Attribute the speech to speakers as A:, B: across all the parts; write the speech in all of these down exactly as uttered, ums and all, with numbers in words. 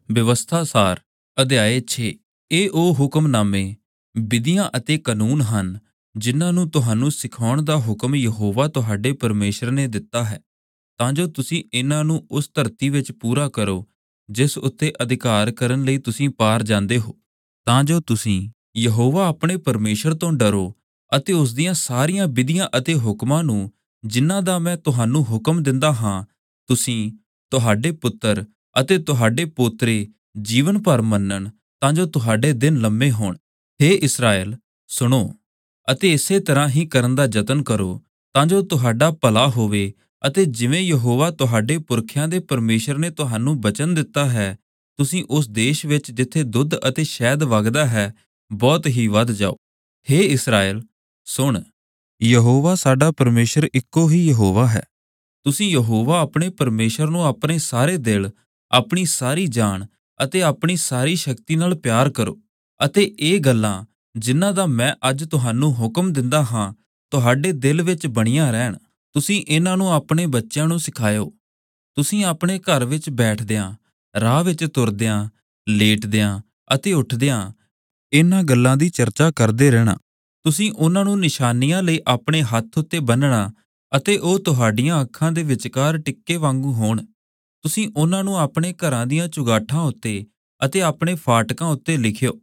A: ਵਿਵਸਥਾ ਸਾਰ ਅਧਿਆਇ ਛੇ। ਇਹ ਉਹ ਹੁਕਮਨਾਮੇ, ਵਿਧੀਆਂ ਅਤੇ ਕਾਨੂੰਨ ਹਨ ਜਿਨ੍ਹਾਂ ਨੂੰ ਤੁਹਾਨੂੰ ਸਿਖਾਉਣ ਦਾ ਹੁਕਮ ਯਹੋਵਾ ਤੁਹਾਡੇ ਪਰਮੇਸ਼ਰ ਨੇ ਦਿੱਤਾ ਹੈ, ਤਾਂ ਜੋ ਤੁਸੀਂ ਇਹਨਾਂ ਨੂੰ ਉਸ ਧਰਤੀ ਵਿੱਚ ਪੂਰਾ ਕਰੋ ਜਿਸ ਉੱਤੇ ਅਧਿਕਾਰ ਕਰਨ ਲਈ ਤੁਸੀਂ ਪਾਰ ਜਾਂਦੇ ਹੋ, ਤਾਂ ਜੋ ਤੁਸੀਂ ਯਹੋਵਾ ਆਪਣੇ ਪਰਮੇਸ਼ਰ ਤੋਂ ਡਰੋ ਅਤੇ ਉਸ ਦੀਆਂ ਸਾਰੀਆਂ ਵਿਧੀਆਂ ਅਤੇ ਹੁਕਮਾਂ ਨੂੰ, ਜਿਨ੍ਹਾਂ ਦਾ ਮੈਂ ਤੁਹਾਨੂੰ ਹੁਕਮ ਦਿੰਦਾ ਹਾਂ, ਤੁਸੀਂ, ਤੁਹਾਡੇ ਪੁੱਤਰ ਅਤੇ ਤੁਹਾਡੇ ਪੋਤਰੇ ਜੀਵਨ ਭਰ ਮੰਨਣ, ਤਾਂ ਜੋ ਤੁਹਾਡੇ ਦਿਨ ਲੰਮੇ ਹੋਣ। ਹੇ ਇਸਰਾਏਲ, ਸੁਣੋ ਅਤੇ ਇਸੇ ਤਰ੍ਹਾਂ ਹੀ ਕਰਨ ਦਾ ਯਤਨ ਕਰੋ, ਤਾਂ ਜੋ ਤੁਹਾਡਾ ਭਲਾ ਹੋਵੇ ਅਤੇ ਜਿਵੇਂ ਯਹੋਵਾ ਤੁਹਾਡੇ ਪੁਰਖਿਆਂ ਦੇ ਪਰਮੇਸ਼ਰ ਨੇ ਤੁਹਾਨੂੰ ਬਚਨ ਦਿੱਤਾ ਹੈ, ਤੁਸੀਂ ਉਸ ਦੇਸ਼ ਵਿੱਚ ਜਿੱਥੇ ਦੁੱਧ ਅਤੇ ਸ਼ਹਿਦ ਵਗਦਾ ਹੈ ਬਹੁਤ ਹੀ ਵੱਧ ਜਾਓ। ਹੇ ਇਸਰਾਏਲ, ਸੁਣ, ਯਹੋਵਾ ਸਾਡਾ ਪਰਮੇਸ਼ਰ ਇੱਕੋ ਹੀ ਯਹੋਵਾ ਹੈ। ਤੁਸੀਂ ਯਹੋਵਾ ਆਪਣੇ ਪਰਮੇਸ਼ਰ ਨੂੰ ਆਪਣੇ ਸਾਰੇ ਦਿਲ, ਆਪਣੀ ਸਾਰੀ ਜਾਨ ਅਤੇ ਆਪਣੀ ਸਾਰੀ ਸ਼ਕਤੀ ਨਾਲ ਪਿਆਰ ਕਰੋ, ਅਤੇ ਇਹ ਗੱਲਾਂ ਜਿਨ੍ਹਾਂ ਦਾ ਮੈਂ ਅੱਜ ਤੁਹਾਨੂੰ ਹੁਕਮ ਦਿੰਦਾ ਹਾਂ ਤੁਹਾਡੇ ਦਿਲ ਵਿੱਚ ਬਣੀਆਂ ਰਹਿਣ। ਤੁਸੀਂ ਇਹਨਾਂ ਨੂੰ ਆਪਣੇ ਬੱਚਿਆਂ ਨੂੰ ਸਿਖਾਇਓ। ਤੁਸੀਂ ਆਪਣੇ ਘਰ ਵਿੱਚ ਬੈਠਦਿਆਂ, ਰਾਹ ਵਿੱਚ ਤੁਰਦਿਆਂ, ਲੇਟਦਿਆਂ ਅਤੇ ਉੱਠਦਿਆਂ ਇਹਨਾਂ ਗੱਲਾਂ ਦੀ ਚਰਚਾ ਕਰਦੇ ਰਹਿਣਾ। ਤੁਸੀਂ ਉਹਨਾਂ ਨੂੰ ਨਿਸ਼ਾਨੀਆਂ ਲਈ ਆਪਣੇ ਹੱਥ ਉੱਤੇ ਬੰਨ੍ਹਣਾ ਅਤੇ ਉਹ ਤੁਹਾਡੀਆਂ ਅੱਖਾਂ ਦੇ ਵਿਚਕਾਰ ਟਿੱਕੇ ਵਾਂਗੂ ਹੋਣ। ਤੁਸੀਂ ਉਹਨਾਂ ਨੂੰ ਆਪਣੇ ਘਰਾਂ ਦੀਆਂ ਚੁਗਾਠਾਂ ਉੱਤੇ ਅਤੇ ਆਪਣੇ ਫਾਟਕਾਂ ਉੱਤੇ ਲਿਖਿਓ।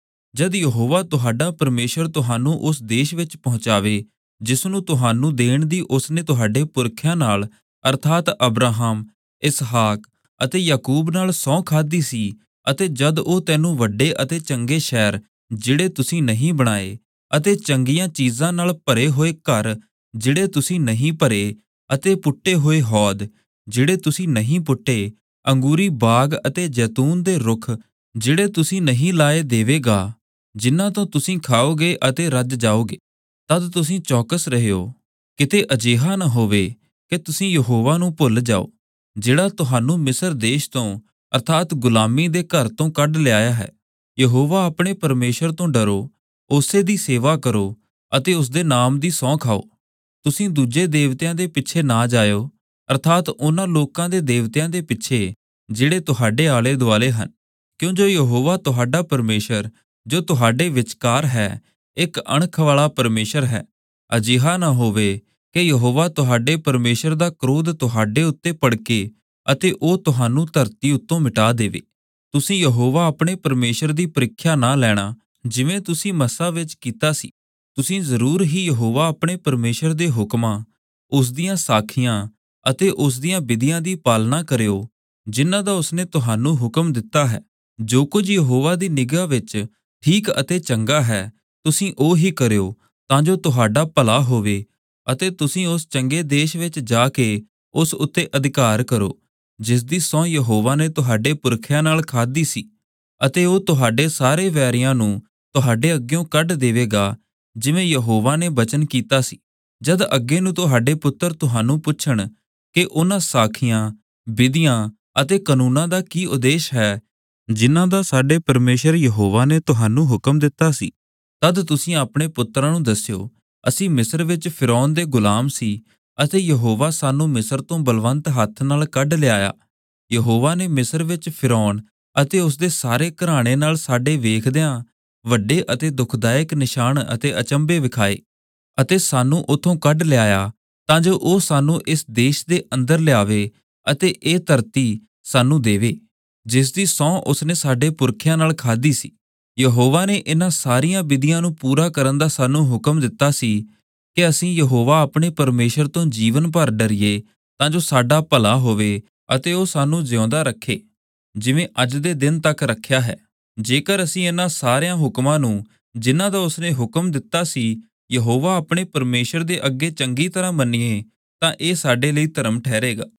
A: ਜਦ ਯਹੋਵਾ ਤੁਹਾਡਾ ਪਰਮੇਸ਼ਰ ਤੁਹਾਨੂੰ ਉਸ ਦੇਸ਼ ਵਿੱਚ ਪਹੁੰਚਾਵੇ ਜਿਸ ਨੂੰ ਤੁਹਾਨੂੰ ਦੇਣ ਦੀ ਉਸਨੇ ਤੁਹਾਡੇ ਪੁਰਖਿਆਂ ਨਾਲ ਅਰਥਾਤ ਅਬਰਾਹਮ, ਇਸਹਾਕ ਅਤੇ ਯਾਕੂਬ ਨਾਲ ਸਹੁੰ ਖਾਧੀ ਸੀ, ਅਤੇ ਜਦ ਉਹ ਤੈਨੂੰ ਵੱਡੇ ਅਤੇ ਚੰਗੇ ਸ਼ਹਿਰ ਜਿਹੜੇ ਤੁਸੀਂ ਨਹੀਂ ਬਣਾਏ ਅਤੇ ਚੰਗੀਆਂ ਚੀਜ਼ਾਂ ਨਾਲ ਭਰੇ ਹੋਏ ਘਰ ਜਿਹੜੇ ਤੁਸੀਂ ਨਹੀਂ ਭਰੇ ਅਤੇ ਪੁੱਟੇ ਹੋਏ ਹੌਦ ਜਿਹੜੇ ਤੁਸੀਂ ਨਹੀਂ ਪੁੱਟੇ, ਅੰਗੂਰੀ ਬਾਗ ਅਤੇ ਜੈਤੂਨ ਦੇ ਰੁੱਖ ਜਿਹੜੇ ਤੁਸੀਂ ਨਹੀਂ ਲਾਏ ਦੇਵੇਗਾ, ਜਿਨ੍ਹਾਂ ਤੋਂ ਤੁਸੀਂ ਖਾਓਗੇ ਅਤੇ ਰੱਜ ਜਾਓਗੇ। ਤਦ ਤੁਸੀਂ ਚੌਕਸ ਰਹਿਓ, ਕਿਤੇ ਅਜਿਹਾ ਨਾ ਹੋਵੇ ਕਿ ਤੁਸੀਂ ਯਹੋਵਾ ਨੂੰ ਭੁੱਲ ਜਾਓ, ਜਿਹੜਾ ਤੁਹਾਨੂੰ ਮਿਸਰ ਦੇਸ਼ ਤੋਂ ਅਰਥਾਤ ਗੁਲਾਮੀ ਦੇ ਘਰ ਤੋਂ ਕੱਢ ਲਿਆਇਆ ਹੈ। ਯਹੋਵਾ ਆਪਣੇ ਪਰਮੇਸ਼ਰ ਤੋਂ ਡਰੋ, ਉਸੇ ਦੀ ਸੇਵਾ ਕਰੋ ਅਤੇ ਉਸਦੇ ਨਾਮ ਦੀ ਸਹੁੰ ਖਾਓ। ਤੁਸੀਂ ਦੂਜੇ ਦੇਵਤਿਆਂ ਦੇ ਪਿੱਛੇ ਨਾ ਜਾਇਓ, ਅਰਥਾਤ ਉਹਨਾਂ ਲੋਕਾਂ ਦੇ ਦੇਵਤਿਆਂ ਦੇ ਪਿੱਛੇ ਜਿਹੜੇ ਤੁਹਾਡੇ ਆਲੇ ਦੁਆਲੇ ਹਨ, ਕਿਉਂ ਜੋ ਯਹੋਵਾ ਤੁਹਾਡਾ ਪਰਮੇਸ਼ਰ ਜੋ ਤੁਹਾਡੇ ਵਿਚਕਾਰ ਹੈ ਇੱਕ ਅਣਖ ਵਾਲਾ ਪਰਮੇਸ਼ਰ ਹੈ। ਅਜਿਹਾ ਨਾ ਹੋਵੇ ਕਿ ਯਹੋਵਾ ਤੁਹਾਡੇ ਪਰਮੇਸ਼ਰ ਦਾ ਕ੍ਰੋਧ ਤੁਹਾਡੇ ਉੱਤੇ ਭੜਕੇ ਅਤੇ ਉਹ ਤੁਹਾਨੂੰ ਧਰਤੀ ਉੱਤੋਂ ਮਿਟਾ ਦੇਵੇ। ਤੁਸੀਂ ਯਹੋਵਾ ਆਪਣੇ ਪਰਮੇਸ਼ਰ ਦੀ ਪ੍ਰੀਖਿਆ ਨਾ ਲੈਣਾ ਜਿਵੇਂ ਤੁਸੀਂ ਮੱਸਾ ਵਿੱਚ ਕੀਤਾ ਸੀ। ਤੁਸੀਂ ਜ਼ਰੂਰ ਹੀ ਯਹੋਵਾ ਆਪਣੇ ਪਰਮੇਸ਼ਰ ਦੇ ਹੁਕਮਾਂ, ਉਸ ਦੀਆਂ ਸਾਖੀਆਂ ਅਤੇ ਉਸ ਦੀਆਂ ਵਿਧੀਆਂ ਦੀ ਪਾਲਣਾ ਕਰਿਓ, ਜਿਨ੍ਹਾਂ ਦਾ ਉਸਨੇ ਤੁਹਾਨੂੰ ਹੁਕਮ ਦਿੱਤਾ ਹੈ। ਜੋ ਕੁਝ ਯਹੋਵਾ ਦੀ ਨਿਗਾਹ ਵਿੱਚ ਠੀਕ ਅਤੇ ਚੰਗਾ ਹੈ, ਤੁਸੀਂ ਉਹ ਹੀ ਕਰਿਓ, ਤਾਂ ਜੋ ਤੁਹਾਡਾ ਭਲਾ ਹੋਵੇ ਅਤੇ ਤੁਸੀਂ ਉਸ ਚੰਗੇ ਦੇਸ਼ ਵਿੱਚ ਜਾ ਕੇ ਉਸ ਉੱਤੇ ਅਧਿਕਾਰ ਕਰੋ, ਜਿਸ ਦੀ ਸਹੁੰ ਯਹੋਵਾ ਨੇ ਤੁਹਾਡੇ ਪੁਰਖਿਆਂ ਨਾਲ ਖਾਧੀ ਸੀ, ਅਤੇ ਉਹ ਤੁਹਾਡੇ ਸਾਰੇ ਵੈਰੀਆਂ ਨੂੰ ਤੁਹਾਡੇ ਅੱਗਿਓਂ ਕੱਢ ਦੇਵੇਗਾ, ਜਿਵੇਂ ਯਹੋਵਾ ਨੇ ਬਚਨ ਕੀਤਾ ਸੀ। ਜਦ ਅੱਗੇ ਨੂੰ ਤੁਹਾਡੇ ਪੁੱਤਰ ਤੁਹਾਨੂੰ ਪੁੱਛਣ ਕਿ ਉਹਨਾਂ ਸਾਖੀਆਂ, ਵਿਧੀਆਂ ਅਤੇ ਕਾਨੂੰਨਾਂ ਦਾ ਕੀ ਉਦੇਸ਼ ਹੈ, ਜਿਨ੍ਹਾਂ ਦਾ ਸਾਡੇ ਪਰਮੇਸ਼ਰ ਯਹੋਵਾ ਨੇ ਤੁਹਾਨੂੰ ਹੁਕਮ ਦਿੱਤਾ ਸੀ, ਤਦ ਤੁਸੀਂ ਆਪਣੇ ਪੁੱਤਰਾਂ ਨੂੰ ਦੱਸਿਓ, ਅਸੀਂ ਮਿਸਰ ਵਿੱਚ ਫਿਰੌਨ ਦੇ ਗੁਲਾਮ ਸੀ ਅਤੇ ਯਹੋਵਾ ਸਾਨੂੰ ਮਿਸਰ ਤੋਂ ਬਲਵੰਤ ਹੱਥ ਨਾਲ ਕੱਢ ਲਿਆਇਆ। ਯਹੋਵਾ ਨੇ ਮਿਸਰ ਵਿੱਚ ਫਿਰੌਨ ਅਤੇ ਉਸਦੇ ਸਾਰੇ ਘਰਾਣੇ ਨਾਲ ਸਾਡੇ ਵੇਖਦਿਆਂ ਵੱਡੇ ਅਤੇ ਦੁਖਦਾਇਕ ਨਿਸ਼ਾਨ ਅਤੇ ਅਚੰਭੇ ਵਿਖਾਏ, ਅਤੇ ਸਾਨੂੰ ਉਥੋਂ ਕੱਢ ਲਿਆਇਆ, ਤਾਂ ਜੋ ਉਹ ਸਾਨੂੰ ਇਸ ਦੇਸ਼ ਦੇ ਅੰਦਰ ਲਿਆਵੇ ਅਤੇ ਇਹ ਧਰਤੀ ਸਾਨੂੰ ਦੇਵੇ, ਜਿਸ ਦੀ ਸਹੁੰ ਉਸਨੇ ਸਾਡੇ ਪੁਰਖਿਆਂ ਨਾਲ ਖਾਧੀ ਸੀ। ਯਹੋਵਾ ਨੇ ਇਹਨਾਂ ਸਾਰੀਆਂ ਵਿਧੀਆਂ ਨੂੰ ਪੂਰਾ ਕਰਨ ਦਾ ਸਾਨੂੰ ਹੁਕਮ ਦਿੱਤਾ ਸੀ ਕਿ ਅਸੀਂ ਯਹੋਵਾ ਆਪਣੇ ਪਰਮੇਸ਼ਰ ਤੋਂ ਜੀਵਨ ਭਰ ਡਰੀਏ, ਤਾਂ ਜੋ ਸਾਡਾ ਭਲਾ ਹੋਵੇ ਅਤੇ ਉਹ ਸਾਨੂੰ ਜਿਉਂਦਾ ਰੱਖੇ, ਜਿਵੇਂ ਅੱਜ ਦੇ ਦਿਨ ਤੱਕ ਰੱਖਿਆ ਹੈ। ਜੇਕਰ ਅਸੀਂ ਇਹਨਾਂ ਸਾਰਿਆਂ ਹੁਕਮਾਂ ਨੂੰ, ਜਿਨ੍ਹਾਂ ਦਾ ਉਸਨੇ ਹੁਕਮ ਦਿੱਤਾ ਸੀ, ਯਹੋਵਾ ਆਪਣੇ ਪਰਮੇਸ਼ਰ ਦੇ ਅੱਗੇ ਚੰਗੀ ਤਰ੍ਹਾਂ ਮੰਨੀਏ, ਤਾਂ ਇਹ ਸਾਡੇ ਲਈ ਧਰਮ ਠਹਿਰੇਗਾ।